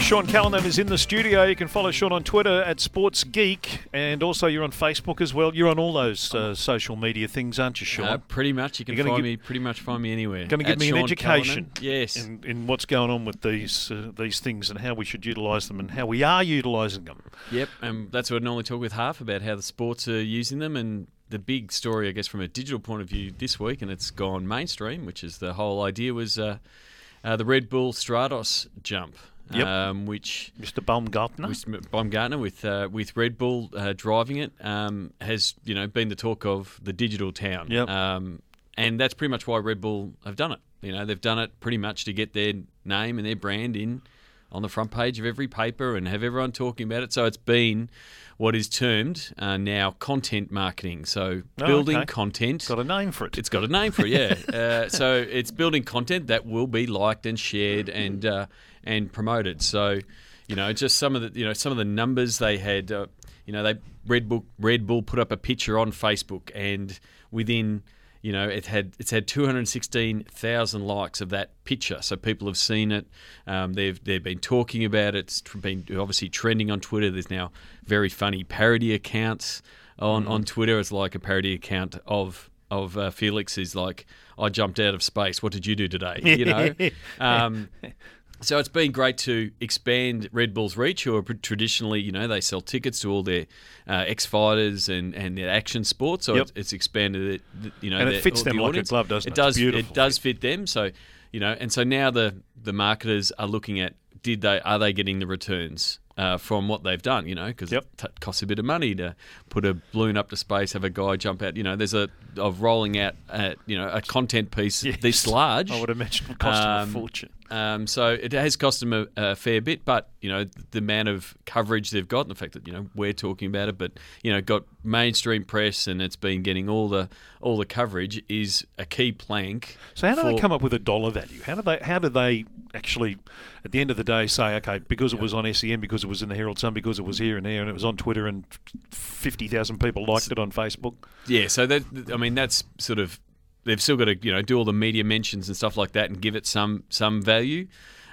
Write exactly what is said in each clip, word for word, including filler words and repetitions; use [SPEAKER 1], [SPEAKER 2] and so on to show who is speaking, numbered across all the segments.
[SPEAKER 1] Sean Callanan is in the studio. You can follow Sean on Twitter at Sports Geek, and also you're on Facebook as well. You're on all those uh, social media things, aren't you, Sean?
[SPEAKER 2] Uh, pretty much. You can find give, me pretty much find me anywhere.
[SPEAKER 1] Going to give
[SPEAKER 2] at
[SPEAKER 1] me
[SPEAKER 2] Sean
[SPEAKER 1] an education,
[SPEAKER 2] Callanan. Yes,
[SPEAKER 1] in, in what's going on with these uh, these things and how we should utilise them and how we are utilising them.
[SPEAKER 2] Yep, and that's what I normally talk with Half about, how the sports are using them. And the big story, I guess, from a digital point of view this week, and it's gone mainstream, which is the whole idea was uh, uh, the Red Bull Stratos jump.
[SPEAKER 1] Yep.
[SPEAKER 2] Um, which
[SPEAKER 1] Mister Baumgartner,
[SPEAKER 2] Mister Baumgartner with uh, with Red Bull uh, driving it, um, has you know been the talk of the digital town.
[SPEAKER 1] Yep.
[SPEAKER 2] Um, and that's pretty much why Red Bull have done it. You know, they've done it pretty much to get their name and their brand in on the front page of every paper and have everyone talking about it. So it's been what is termed uh, now content marketing. So
[SPEAKER 1] oh,
[SPEAKER 2] building
[SPEAKER 1] okay.
[SPEAKER 2] content.
[SPEAKER 1] It's got a name for it.
[SPEAKER 2] It's got a name for it, yeah. uh, so it's building content that will be liked and shared and uh, and promoted. So, you know, just some of the you know some of the numbers they had. Uh, you know, they Red Bull Red Bull put up a picture on Facebook, and within you know it had it's had two hundred sixteen thousand likes of that picture. So people have seen it. Um, they've they've been talking about it. It's been obviously trending on Twitter. There's now very funny parody accounts on, mm. on Twitter. It's like a parody account of of uh, Felix is like, I jumped out of space. What did you do today? You know. um, So it's been great to expand Red Bull's reach, who are traditionally, you know, they sell tickets to all their uh, X-Fighters and, and their action sports. So
[SPEAKER 1] yep.
[SPEAKER 2] it's, it's expanded it, you know.
[SPEAKER 1] And
[SPEAKER 2] their,
[SPEAKER 1] it fits
[SPEAKER 2] the
[SPEAKER 1] them like
[SPEAKER 2] audience.
[SPEAKER 1] a glove, doesn't it?
[SPEAKER 2] It does.
[SPEAKER 1] It
[SPEAKER 2] does fit them. So, you know, and so now the the marketers are looking at, did they are they getting the returns uh, from what they've done? You know, because
[SPEAKER 1] yep.
[SPEAKER 2] it t- costs a bit of money to put a balloon up to space, have a guy jump out. You know, there's a of rolling out, a, you know, a content piece
[SPEAKER 1] yes.
[SPEAKER 2] this large.
[SPEAKER 1] I would imagine it cost
[SPEAKER 2] um,
[SPEAKER 1] them a fortune.
[SPEAKER 2] Um, so it has cost them a, a fair bit, but you know the amount of coverage they've got, and the fact that you know we're talking about it, but you know got mainstream press and it's been getting all the all the coverage is a key plank.
[SPEAKER 1] So how do
[SPEAKER 2] for,
[SPEAKER 1] they come up with a dollar value? How do they how do they actually at the end of the day say, okay, because it
[SPEAKER 2] yep.
[SPEAKER 1] was on S E N, because it was in the Herald Sun, because it was here and there, and it was on Twitter, and fifty thousand people liked it on Facebook?
[SPEAKER 2] Yeah, so that I mean that's sort of. They've still got to, you know, do all the media mentions and stuff like that, and give it some some value.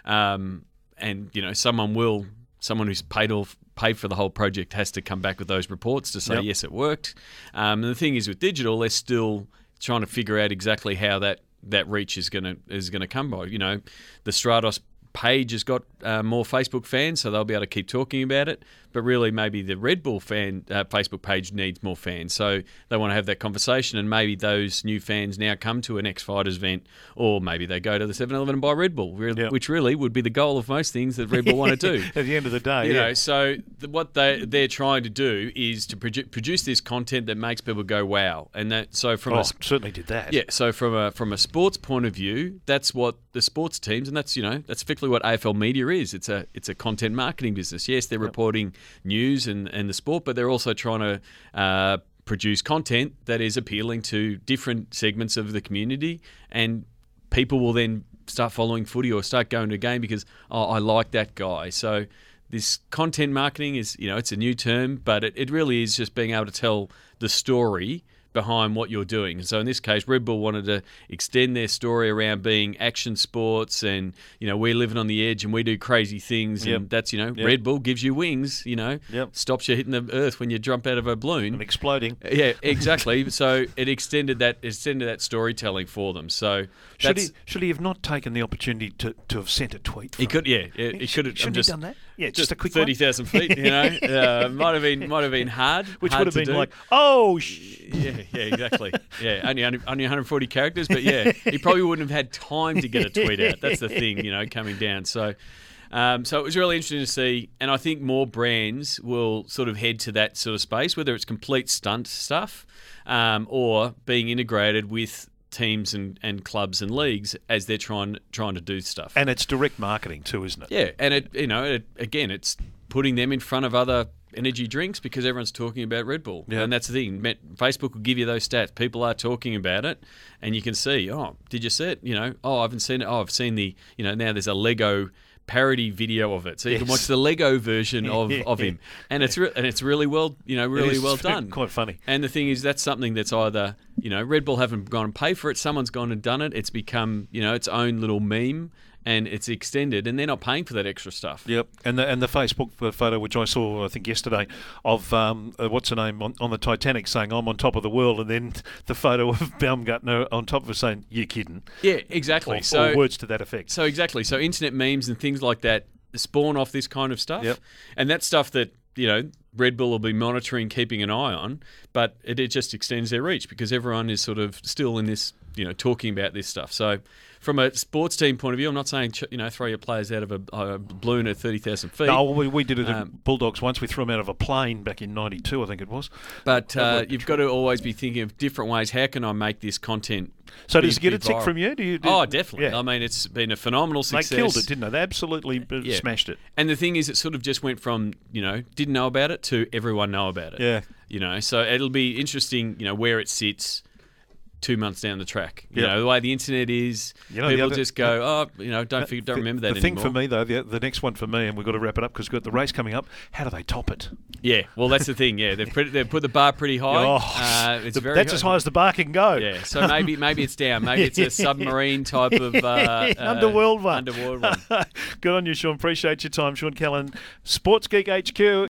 [SPEAKER 2] Um, and you know, someone will, someone who's paid off, paid for the whole project has to come back with those reports to say
[SPEAKER 1] yep.
[SPEAKER 2] yes, it worked. Um, and the thing is, with digital, they're still trying to figure out exactly how that, that reach is gonna is gonna come by. You know, the Stratos page has got uh, more Facebook fans, so they'll be able to keep talking about it. But really, maybe the Red Bull fan uh, Facebook page needs more fans, so they want to have that conversation. And maybe those new fans now come to an X-Fighters event, or maybe they go to the seven eleven and buy Red Bull,
[SPEAKER 1] yep.
[SPEAKER 2] which really would be the goal of most things that Red Bull want to do.
[SPEAKER 1] At the end of the day,
[SPEAKER 2] you
[SPEAKER 1] yeah.
[SPEAKER 2] know. So the, what they they're trying to do is to produ- produce this content that makes people go wow, and that so from
[SPEAKER 1] oh,
[SPEAKER 2] a,
[SPEAKER 1] certainly did that.
[SPEAKER 2] Yeah, so from a from a sports point of view, that's what the sports teams, and that's you know that's effectively what A F L Media is. It's a it's a content marketing business. Yes, they're yep. reporting news and, and the sport, but they're also trying to uh, produce content that is appealing to different segments of the community, and people will then start following footy or start going to a game because oh, I like that guy. So this content marketing is you know it's a new term, but it, it really is just being able to tell the story behind what you're doing. And so in this case, Red Bull wanted to extend their story around being action sports and, you know, we're living on the edge and we do crazy things.
[SPEAKER 1] Yep.
[SPEAKER 2] And that's, you know,
[SPEAKER 1] yep.
[SPEAKER 2] Red Bull gives you wings, you know,
[SPEAKER 1] yep.
[SPEAKER 2] stops you hitting the earth when you jump out of a balloon.
[SPEAKER 1] And exploding.
[SPEAKER 2] Yeah, exactly. So it extended that extended that storytelling for them. So
[SPEAKER 1] should he should he have not taken the opportunity to, to have sent a tweet?
[SPEAKER 2] He could, yeah. yeah he could have
[SPEAKER 1] Shouldn't
[SPEAKER 2] just
[SPEAKER 1] have done that? Yeah, just,
[SPEAKER 2] just
[SPEAKER 1] a quick
[SPEAKER 2] thirty thousand feet, you know. uh, might have been might have been hard.
[SPEAKER 1] Which
[SPEAKER 2] hard
[SPEAKER 1] would have
[SPEAKER 2] to
[SPEAKER 1] been
[SPEAKER 2] do.
[SPEAKER 1] like, oh, sh-
[SPEAKER 2] yeah, yeah, exactly. Yeah, only only one hundred forty characters, but yeah, he probably wouldn't have had time to get a tweet out. That's the thing, you know, coming down. So, um, so it was really interesting to see, and I think more brands will sort of head to that sort of space, whether it's complete stunt stuff um, or being integrated with teams and, and clubs and leagues as they're trying trying to do stuff.
[SPEAKER 1] And it's direct marketing too, isn't it?
[SPEAKER 2] Yeah, and it you know it, again, it's putting them in front of other energy drinks because everyone's talking about Red Bull.
[SPEAKER 1] Yeah.
[SPEAKER 2] And that's the thing. Facebook will give you those stats. People are talking about it, and you can see, oh, did you see it? You know, oh, I haven't seen it. Oh, I've seen the, you know, now there's a Lego parody video of it, so you
[SPEAKER 1] yes.
[SPEAKER 2] can watch the Lego version of, of him, and it's re- and it's really well, you know, really well done.
[SPEAKER 1] Quite funny.
[SPEAKER 2] And the thing is, that's something that's either, you know, Red Bull haven't gone and paid for it. Someone's gone and done it. It's become, you know, its own little meme. and it's extended, and they're not paying for that extra stuff.
[SPEAKER 1] Yep, and the and the Facebook photo, which I saw, I think yesterday, of um, uh, what's her name on, on the Titanic saying "I'm on top of the world," and then the photo of Baumgartner on top of it saying "You're kidding."
[SPEAKER 2] Yeah, exactly.
[SPEAKER 1] Or,
[SPEAKER 2] so
[SPEAKER 1] or words to that effect.
[SPEAKER 2] So exactly. So internet memes and things like that spawn off this kind of stuff,
[SPEAKER 1] Yep.
[SPEAKER 2] and that's stuff that you know Red Bull will be monitoring, keeping an eye on, but it, it just extends their reach because everyone is sort of still in this, you know, talking about this stuff. So from a sports team point of view, I'm not saying, you know, throw your players out of a, a balloon at thirty thousand feet.
[SPEAKER 1] No, we, we did it at
[SPEAKER 2] Um,
[SPEAKER 1] Bulldogs once. We threw them out of a plane back in ninety-two, I think it was.
[SPEAKER 2] But
[SPEAKER 1] That
[SPEAKER 2] uh,
[SPEAKER 1] worked.
[SPEAKER 2] you've got to always be thinking of different ways. How can I make this content?
[SPEAKER 1] So
[SPEAKER 2] be-
[SPEAKER 1] does it get
[SPEAKER 2] be
[SPEAKER 1] a tick
[SPEAKER 2] viral?
[SPEAKER 1] from you? Do you do,
[SPEAKER 2] Oh, definitely.
[SPEAKER 1] Yeah.
[SPEAKER 2] I mean, it's been a phenomenal
[SPEAKER 1] They
[SPEAKER 2] success.
[SPEAKER 1] killed it, didn't they? They absolutely uh,
[SPEAKER 2] Yeah.
[SPEAKER 1] smashed it.
[SPEAKER 2] And the thing is, it sort of just went from, you know, didn't know about it to everyone know about it.
[SPEAKER 1] Yeah.
[SPEAKER 2] You know, so it'll be interesting, you know, where it sits two months down the track. You
[SPEAKER 1] Yep.
[SPEAKER 2] know, the way the internet is,
[SPEAKER 1] You know, the
[SPEAKER 2] people
[SPEAKER 1] other-
[SPEAKER 2] just go, oh, you know, don't forget, don't
[SPEAKER 1] The-
[SPEAKER 2] remember that
[SPEAKER 1] The thing
[SPEAKER 2] anymore.
[SPEAKER 1] for me, though, the, the next one for me, and we've got to wrap it up because we've got the race coming up, how do they top it?
[SPEAKER 2] Yeah, well, that's the thing. Yeah, they've put, they've put the bar pretty high.
[SPEAKER 1] Oh,
[SPEAKER 2] uh, it's
[SPEAKER 1] the-
[SPEAKER 2] very
[SPEAKER 1] that's as high as the bar can go.
[SPEAKER 2] Yeah, so maybe maybe it's down. Maybe it's a submarine type of uh, uh,
[SPEAKER 1] Underworld one.
[SPEAKER 2] Underworld one.
[SPEAKER 1] Good on you, Sean. Appreciate your time. Sean Callan, Sports Geek H Q.